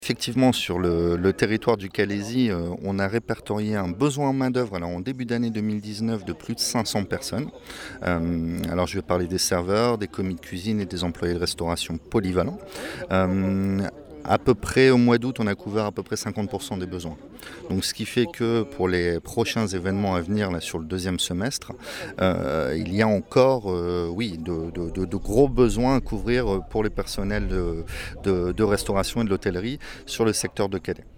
Effectivement, sur le territoire du Calaisis, on a répertorié un besoin en main-d'œuvre en début d'année 2019 de plus de 500 personnes. Alors je vais parler des serveurs, des commis de cuisine et des employés de restauration polyvalents. Euh, à peu près au mois d'août, on a couvert à peu près 50% des besoins. Donc ce qui fait que pour les prochains événements à venir là, sur le deuxième semestre, il y a encore de gros besoins à couvrir pour les personnels de restauration et de l'hôtellerie sur le secteur de Calais.